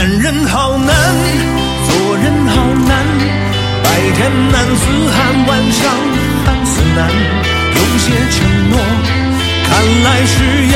男人好难，做人好难，白天男子汉，晚上汉子难，有些承诺看来是